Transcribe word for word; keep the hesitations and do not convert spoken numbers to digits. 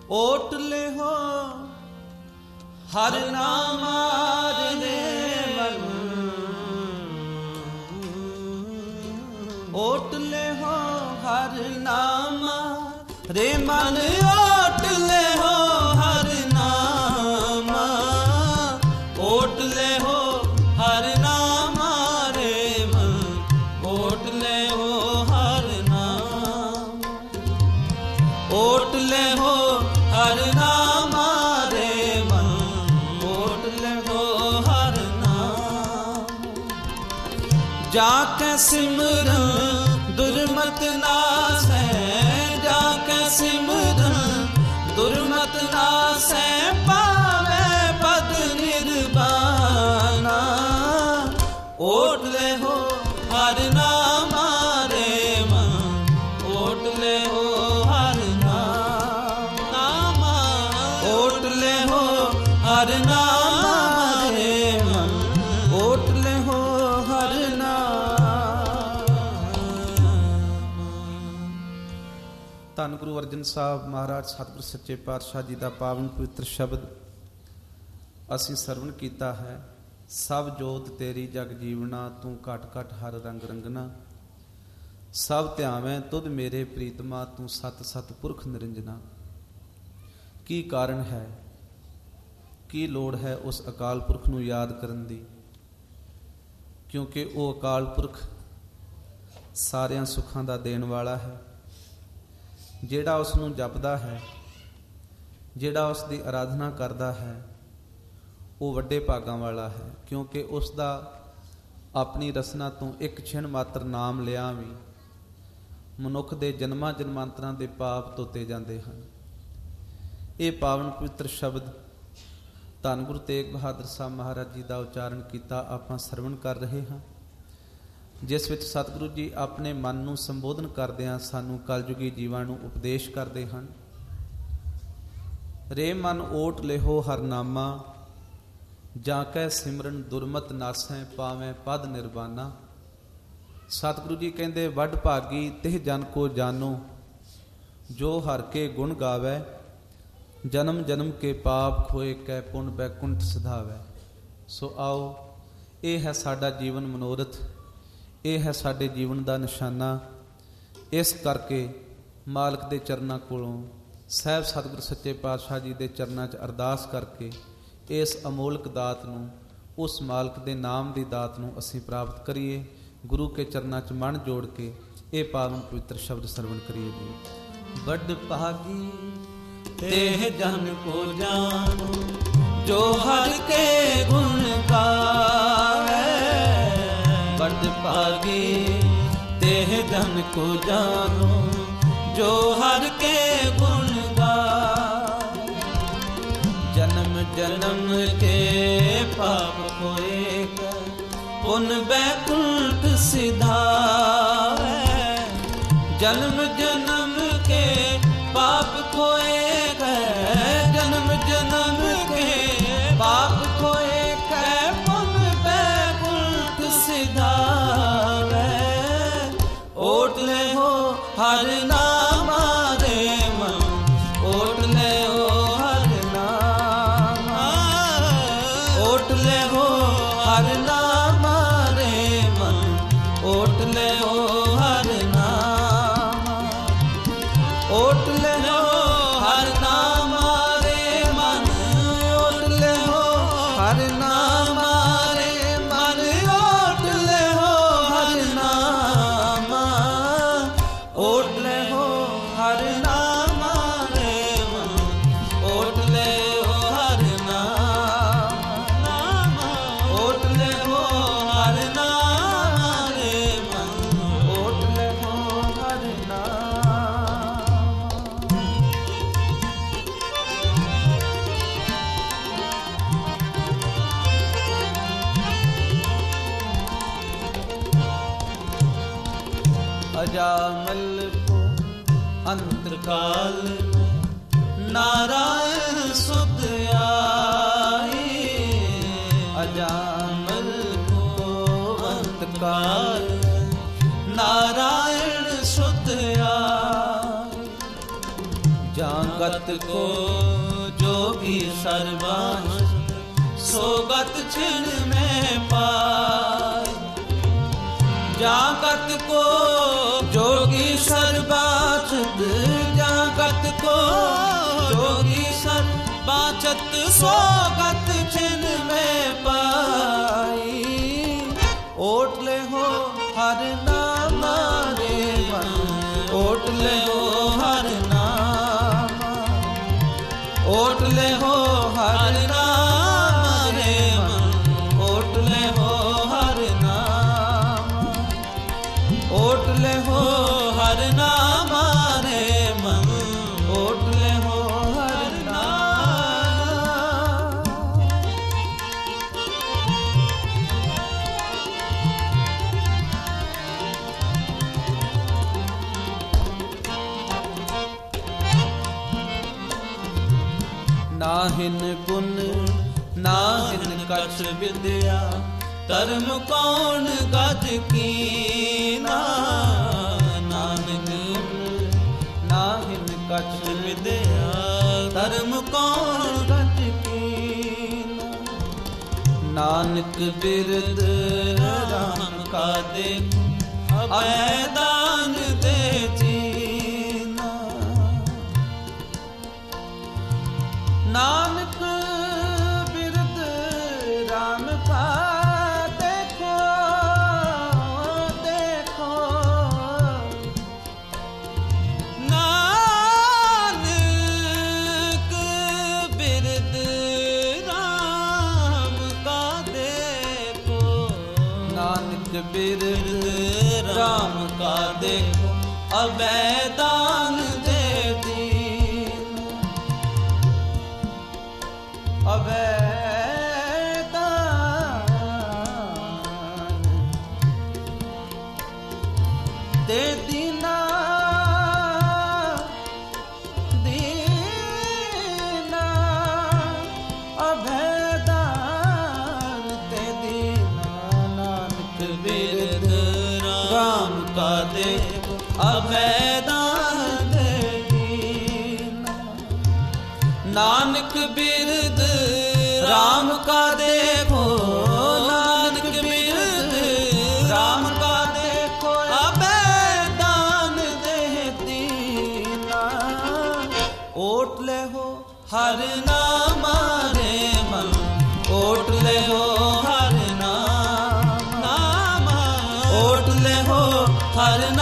ओट ले हो हर नाम रे मन, ओट ले हो हर नाम रे मन, ओट ले हो हर नाम, ओट ले हो हर नाम रे मन, ओट ले हो हर नाम, ओट ले हो हर नाम रे मन, ओट ले हो हर नाम। जाके सिमरन दुर्मत नासै, जाके सिमरन दुर्मत नासै, पावे पद निर्वाणा। ओट ले हो हर नाम रे मन, ओट ले हो हर नाम, नाम ओट ले हो हर नाम रे मन, ओट ले हो हर नाम। ਧੰਨ ਗੁਰੂ ਅਰਜਨ ਸਾਹਿਬ ਮਹਾਰਾਜ ਸਤਿਗੁਰ ਸੱਚੇ ਪਾਤਸ਼ਾਹ ਜੀ ਦਾ ਪਾਵਨ ਪਵਿੱਤਰ ਸ਼ਬਦ ਅਸੀਂ ਸਰਵਣ ਕੀਤਾ ਹੈ। ਸਭ ਜੋਤ ਤੇਰੀ ਜਗ ਜੀਵਨਾ, ਤੂੰ ਘਟ ਘਟ ਹਰ ਰੰਗ ਰੰਗਨਾ, ਸਭ ਧਿਆਵੇਂ ਤੁਧ ਮੇਰੇ ਪ੍ਰੀਤਮਾ, ਤੂੰ ਸਤ ਸਤ ਪੁਰਖ ਨਿਰੰਜਨਾ। ਕੀ ਕਾਰਨ ਹੈ, ਕੀ ਲੋੜ ਹੈ ਉਸ ਅਕਾਲ ਪੁਰਖ ਨੂੰ ਯਾਦ ਕਰਨ ਦੀ? ਕਿਉਂਕਿ ਉਹ ਅਕਾਲ ਪੁਰਖ ਸਾਰਿਆਂ ਸੁੱਖਾਂ ਦਾ ਦੇਣ ਵਾਲਾ ਹੈ। ਜਿਹੜਾ ਉਸ ਨੂੰ ਜਪਦਾ ਹੈ, ਜਿਹੜਾ ਉਸ ਦੀ ਆਰਾਧਨਾ ਕਰਦਾ ਹੈ, ਉਹ ਵੱਡੇ ਭਾਗਾਂ ਵਾਲਾ ਹੈ। ਕਿਉਂਕਿ ਉਸ ਦਾ ਆਪਣੀ ਰਸਨਾ ਤੋਂ ਇੱਕ ਛਿਣ ਮਾਤਰ ਨਾਮ ਲਿਆ ਵੀ ਮਨੁੱਖ ਦੇ ਜਨਮਾਂ ਜਨਮਾਂਤਰਾਂ ਦੇ ਪਾਪ ਧੋਤੇ ਜਾਂਦੇ ਹਨ। ਇਹ ਪਾਵਨ ਪਵਿੱਤਰ ਸ਼ਬਦ ਧੰਨ ਗੁਰੂ ਤੇਗ ਬਹਾਦਰ ਸਾਹਿਬ ਮਹਾਰਾਜ ਜੀ ਦਾ ਉਚਾਰਨ ਕੀਤਾ ਆਪਾਂ ਸਰਵਣ ਕਰ ਰਹੇ ਹਾਂ, ਜਿਸ ਵਿੱਚ ਸਤਿਗੁਰੂ ਜੀ ਆਪਣੇ ਮਨ ਨੂੰ ਸੰਬੋਧਨ ਕਰਦਿਆਂ ਸਾਨੂੰ ਕਲਯੁਗੀ ਜੀਵਾਂ ਨੂੰ ਉਪਦੇਸ਼ ਕਰਦੇ ਹਨ। ਰੇ ਮਨ ਓਟ ਲਿਹੋ ਹਰਨਾਮਾ, ਜਾਂ ਕੈ ਸਿਮਰਨ ਦੁਰਮਤ ਨਾਸੈ, ਪਾਵੇਂ ਪਦ ਨਿਰਵਾਨਾ। ਸਤਿਗੁਰੂ ਜੀ ਕਹਿੰਦੇ ਵੱਡ ਭਾਗੀ ਤਿਹ ਜਨ ਕੋ ਜਾਨੋ, ਜੋ ਹਰ ਕੇ ਗੁਣ ਗਾਵੈ, ਜਨਮ ਜਨਮ ਕੇ ਪਾਪ ਖੋਏ ਕੈ ਪੁੰਨ ਬੈਕੁੰਠ ਸਿਧਾਵੈ। ਸੋ ਆਓ, ਇਹ ਹੈ ਸਾਡਾ ਜੀਵਨ ਮਨੋਰਥ, ਇਹ ਹੈ ਸਾਡੇ ਜੀਵਨ ਦਾ ਨਿਸ਼ਾਨਾ। ਇਸ ਕਰਕੇ ਮਾਲਕ ਦੇ ਚਰਨਾਂ ਕੋਲੋਂ ਸਾਹਿਬ ਸਤਿਗੁਰ ਸੱਚੇ ਪਾਤਸ਼ਾਹ ਜੀ ਦੇ ਚਰਨਾਂ 'ਚ ਅਰਦਾਸ ਕਰਕੇ ਇਸ ਅਮੋਲਕ ਦਾਤ ਨੂੰ, ਉਸ ਮਾਲਕ ਦੇ ਨਾਮ ਦੀ ਦਾਤ ਨੂੰ ਅਸੀਂ ਪ੍ਰਾਪਤ ਕਰੀਏ। ਗੁਰੂ ਕੇ ਚਰਨਾਂ 'ਚ ਮਨ ਜੋੜ ਕੇ ਇਹ ਪਾਵਨ ਪਵਿੱਤਰ ਸ਼ਬਦ ਸਰਵਣ ਕਰੀਏ ਜੀ। ਵੱਡ ਭਾਗੀ ਤੇਹ ਜਨ ਕੋ ਜਾਨੋ, ਜੋ ਹਰ ਕੇ ਗੁਣ ਗਾਵੇ, ਵੱਡ ਭਾਗੀ ਤੇਹ ਜਨ ਕੋ ਜਾਨੋ, ਜੋ ਹਰ ਕੇ ਗੁਣ ਗਾਵੇ। ਜਨਮ ਜਨਮ ਕੇ ਪਾਪ ਹੋਏ ਪੁੰਨ ਬੈਕੁੰਠ ਸਿਧਾਵੇ, ਜਨਮ ਜਨਮ ਕੇ ਪਾਪ ਖੋਏ ਗਏ, ਜਨਮ ਜਨਮ ਕੇ ਪਾਪ ਖੋਏ ਗਏ, ਪੁੰਨ ਬੈਕੁੰਠ ਸਿਧਾਵੇ। ਓਟ ਲੈ ਹੋ ਹਰ ਨਾਮ ਰੇ ਮਨ, ਓਟ ਲੈ ਹੋ ਹਰ ਨਾਮ, ਓਟ ਲੈ ਹੋ ਹਰ ਨਾਮ ਰੇ ਮਨ, ਓਟ ਲੈ ਹੋ ਹਰ ਨਾਮ, ਓਟ ਲੈ ਹੋ ਹਰ ਨਾਮ ਰੇ ਮਨ, ਓਟ ਲੈ ਹੋ ਹਰ ਨਾਮ ਰੇ ਮਨ, ਓਟ ਲੈ ਹੋ ਹਰ ਨਾਮ, ਓਟ ਲੈ ਹੋ ਹਰ ਨਾਮ ਰੇ ਮਨ, ਓਟ ਲੈ ਹੋ ਹਰ ਨਾਮ, ਨਾਮ ਓਟ ਲੈ ਹੋ ਹਰ ਨਾਮ ਰੇ ਮਨ, ਓਟ ਲੈ ਹੋ ਹਰ ਨਾਮ। अजामल को अंतकाल में नारायण सुध आई, अजामल को अंतकाल में नारायण सुध आई। जागत को जोगी सर्वांश सोगत छिन में पाए। जागत को जोगी सर्वाचत जागत को जोगी सर्वाचत सोगत छिन में पाई। ओट ले हो हर नाम रे मन ओट ले हो हर नाम ओट ले हो हर नाम रे मन ओट ले हो हर नाम ओट ले हो हर नाम रे मन ओट ले हो हर नाम। नाहिन गुण नाहिन कछ विद्या धर्म कौन गज कीना। नानक नाहिन कछ विद्या धर्म कौन गज कीना। नानक बिरद राम का देख अभयदान दे जीना। नानक बिरद राम का देखो देखो। नानक बिरद राम का देखो। नानक बिरद राम का देखो अभयदान दे अभयदान दे दीना दीना अभयदान दे दीना। नानक बिरद राम का देखो अभयदान दे दीना। नानक बिरद राम का देखो नानक बिरद राम का देखो अभयदान दे दीना। ओट ले हो हर नाम रे मन ओट ले हो हर नाम नाम ओट ले हो हर नाम